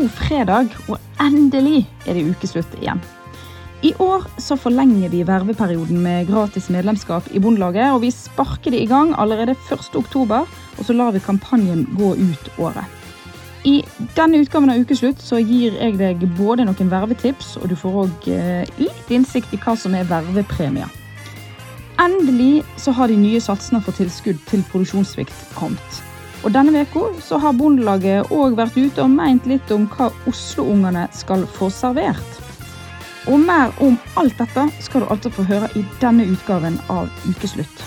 nå fredag, og endelig det ukeslutt igjen. I år så forlenger vi verveperioden med gratis medlemskap i Bondelaget, og vi sparker det i gang allerede 1. oktober, og så lar vi kampanjen gå ut året. I denne utgaven av ukeslutt så gir jeg deg både noen vervetips, og du får også litt innsikt i hva som vervepremier. Endelig så har de nye satsene for tilskudd til produksjonssvikt kommet. Og denne veka så har Bondelaget også vært ute og ment litt om hva Oslo-ungene skal få servert. Og mer om alt dette skal du altså få høre i denne utgaven av ukeslutt.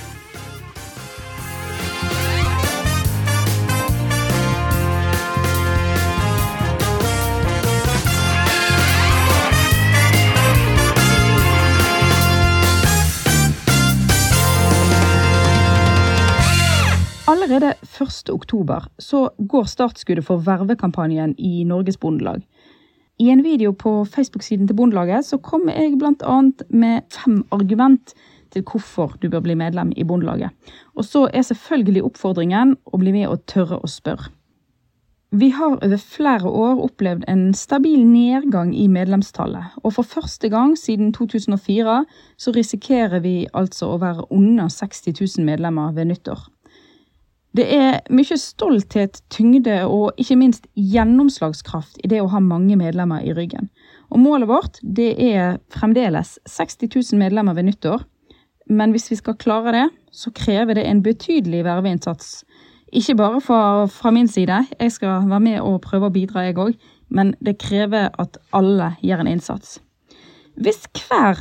Allerede 1. oktober så går startskuddet for vervekampanjen i Norges Bondelag. I en video på Facebook-siden til Bondelaget så kommer jeg blant annet med 5 argument til hvorfor du bør bli medlem i Bondelaget. Og så selvfølgelig oppfordringen å bli med og tørre å spørre. Vi har over flere år opplevd en stabil nedgang i medlemstallet, og for første gang siden 2004 så risikerer vi altså å være under 60 000 medlemmer ved nyttår. Det mye stolthet, tyngde og ikke minst gjennomslagskraft i det å ha mange medlemmer i ryggen. Og målet vårt, det fremdeles 60 000 medlemmer ved nyttår. Men hvis vi skal klare det, så krever det en betydelig verveinnsats. Ikke bare fra min side, jeg skal være med og prøve å bidra jeg også, men det krever at alle gjør en innsats. Hvis hver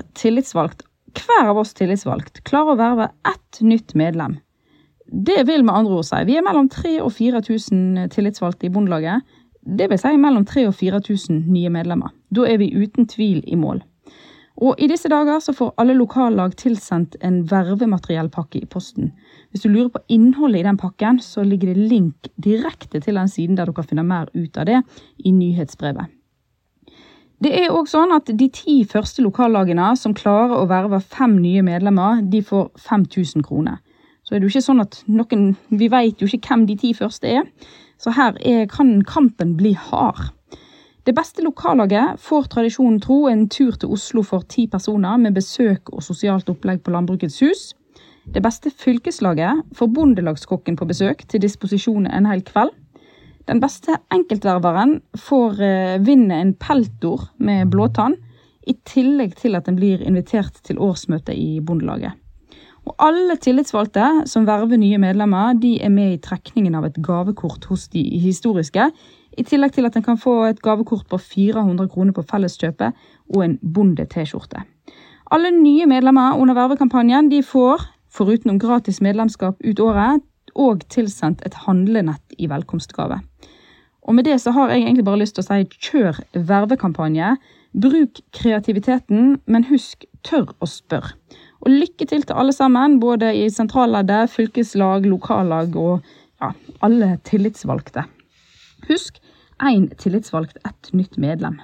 av oss tillitsvalgt klarer å verve ett nytt medlem, det vil med andre ord si, vi mellom 3 og 4 000 tillitsvalgte i Bondelaget, det vil si mellom 3 og 4 000 nye medlemmer. Da vi uten tvil i mål. Og i disse dager så får alle lokallag tilsendt en vervemateriellpakke i posten. Hvis du lurer på innholdet i den pakken, så ligger det link direkte til den siden der du kan finne mer ut av det i nyhetsbrevet. Det også sånn at de 10 første lokallagene som klarer å verve 5 nye medlemmer, de får 5 000 kroner. Så det jo ikke sånn at vi vet jo ikke hvem de 10 første så her kan kampen bli hard. Det beste lokallaget får tradisjonen tro en tur til Oslo for 10 personer med besøk og sosialt opplegg på Landbrukets hus. Det beste fylkeslaget får bondelagskokken på besøk til disposisjon en hel kveld. Den beste enkeltververen får vinne en peltor med blåtann, i tillegg til at den blir invitert til årsmøte i Bondelaget. Og alle tillitsvalgte som verver nye medlemmer, de med i trekningen av et gavekort hos de historiske, i tillegg til at en kan få et gavekort på 400 kroner på felleskjøpet og en bonde-t-skjorte. Alle nye medlemmer under vervekampanjen, de får, foruten om gratis medlemskap ut året, og tilsendt et handlenett i velkomstgave. Og med det så har jeg egentlig bare lyst til å si, kjør vervekampanje, bruk kreativiteten, men husk, tør å spørre. Og lykke til alle sammen, både i sentralleddet, fylkeslag, lokallag og alle tillitsvalgte. Husk, 1 tillitsvalgt, 1 nytt medlem.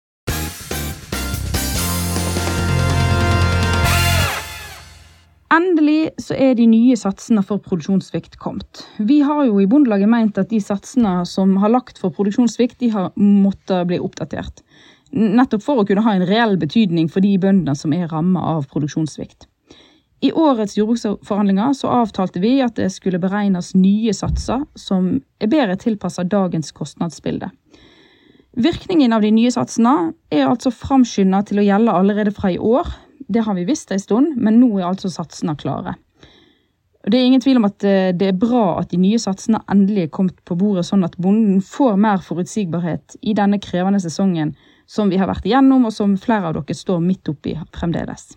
Endelig så de nye satsene for produksjonssvikt kommet. Vi har jo i Bondelaget ment at de satsene som har lagt for produksjonssvikt, de har måttet bli oppdatert. Nettopp for å kunne ha en reell betydning for de bøndene som rammet av produksjonssvikt. I årets jordbruksforhandlinger så avtalte vi at det skulle beregnes nye satser som bedre tilpasset dagens kostnadsbilde. Virkningen av de nye satsene altså framskyndet til å gjelde allerede fra i år. Det har vi visst en stund, men nå altså satsene klare. Det ingen tvil om at det bra at de nye satsene endelig kommet på bordet, sånn at bonden får mer forutsigbarhet i denne krevende sesongen som vi har vært igjennom, og som flere av dere står midt oppi fremdeles.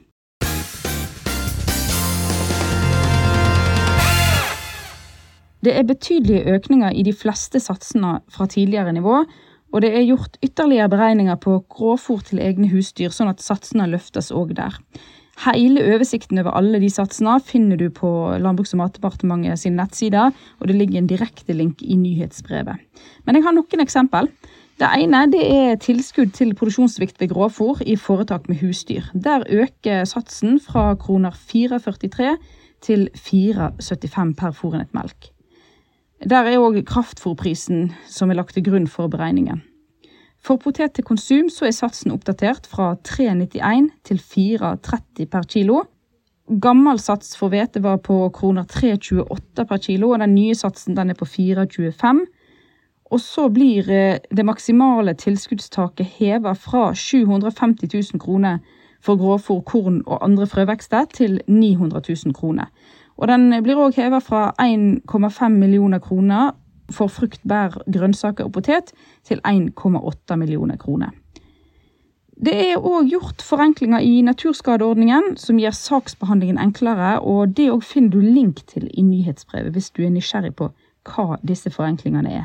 Det betydelige økninger i de fleste satsene fra tidligere nivå, og det gjort ytterligere beregninger på grovfôr til egne husdyr, sånn at satsene løftes også der. Hele oversikten over alle de satsene finner du på Landbruks- og matdepartementet sin nettside, og det ligger en direkte link i nyhetsbrevet. Men jeg har noen eksempel. Det ene det tilskudd til produksjonssvikt ved grovfôr i foretak med husdyr. Der øker satsen fra kroner 4,43 til 4,75 per fôrenhet melk. Der også kraftfôrprisen som lagt til grunn for beregningen. For potet til konsum så satsen oppdatert fra 3,91 til 4,30 per kilo. Gammel sats for hvete var på kroner 3,28 per kilo, og den nye satsen den på 4,25. Og så blir det maksimale tilskuddstaket hevet fra 750 000 kroner for grovfôr, korn og andre frøvekster til 900 000 kroner. Og den blir også hevet fra 1,5 millioner kroner for frukt, bær, grønnsaker og potet til 1,8 millioner kroner. Det også gjort forenklinger i naturskadeordningen som gjør saksbehandlingen enklere, og det også finner du link til i nyhetsbrevet hvis du nysgjerrig på hva disse forenklingene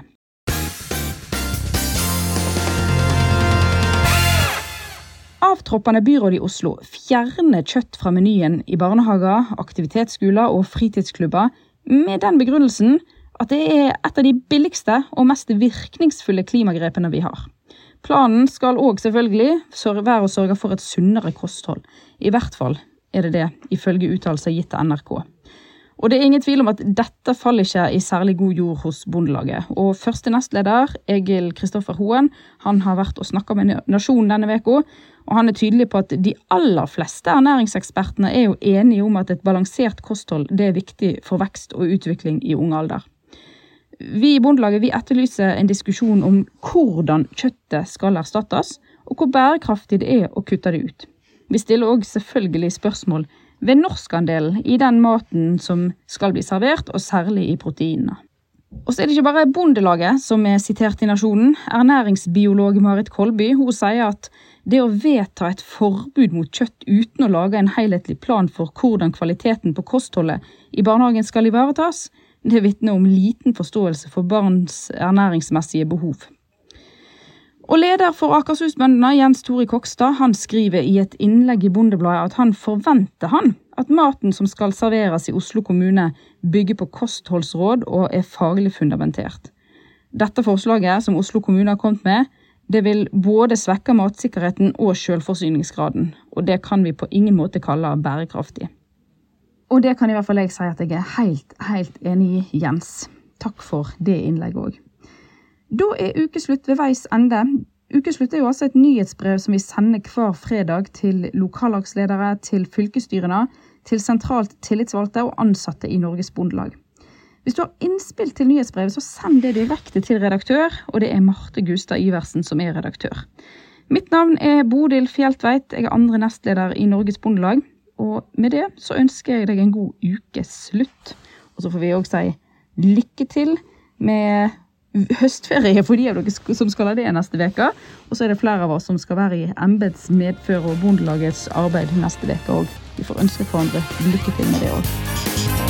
Avtroppende byråd i Oslo fjerner kjøtt fra menyen i barnehager, aktivitetsskoler og fritidsklubber med den begrunnelsen at det et av de billigste og mest virkningsfulle klimagrepene vi har. Planen skal også selvfølgelig være å sørge for et sunnere kosthold. I hvert fall det ifølge uttalelser gitt til NRK. Og det ingen tvil om at dette faller ikke i særlig god jord hos Bondelaget. Og første nestleder, Egil Kristoffer Hoen, han har vært og snakket med Nasjonen denne veka, og han tydelig på at de aller fleste ernæringsekspertene jo enige om at et balansert kosthold det viktig for vekst og utvikling i ung alder. Vi i Bondelaget vi etterlyser en diskusjon om hvordan kjøttet skal erstattes, og hvor bærekraftig det å kutte det ut. Vi stiller også selvfølgelig spørsmål ved norskandelen i den maten som skal bli servert, og særlig i proteinene. Og så det ikke bare Bondelaget som sitert i Nasjonen. Ernæringsbiolog Marit Kolby, hun sier at det å vedta et forbud mot kjøtt uten å lage en helhetlig plan for hvordan kvaliteten på kostholdet i barnehagen skal ivaretas, det vitner om liten forståelse for barns ernæringsmessige behov. Og leder for Akershusbøndene, Jens Tore Kokstad, han skriver i et innlegg i Bondebladet at han forventer at maten som skal serveres i Oslo kommune bygger på kostholdsråd og faglig fundamentert. Dette forslaget som Oslo kommune har kommet med, det vil både svekke matsikkerheten og selvforsyningsgraden, og det kan vi på ingen måte kalle bærekraftig. Og det kan i hvert fall jeg si at jeg helt enig i Jens. Takk for det innlegget også. Da ukeslutt ved veis ende. Ukeslutt jo også et nyhetsbrev som vi sender hver fredag til lokallagsledere, til fylkesstyrene, til sentralt tillitsvalgte og ansatte i Norges Bondelag. Hvis du har innspill til nyhetsbrevet, så send det direkte til redaktør, og det Marte Gustad Iversen som redaktør. Mitt navn Bodil Fjeltveit, jeg andre nestleder i Norges Bondelag, og med det så ønsker jeg deg en god ukeslutt. Og så får vi også si lykke til med høstferie for de av dere som skal ha det neste veka, og så det flere av oss som skal være i embetsmedfør og Bondelagets arbeid neste veka, og vi får ønske hverandre lykke til med det også.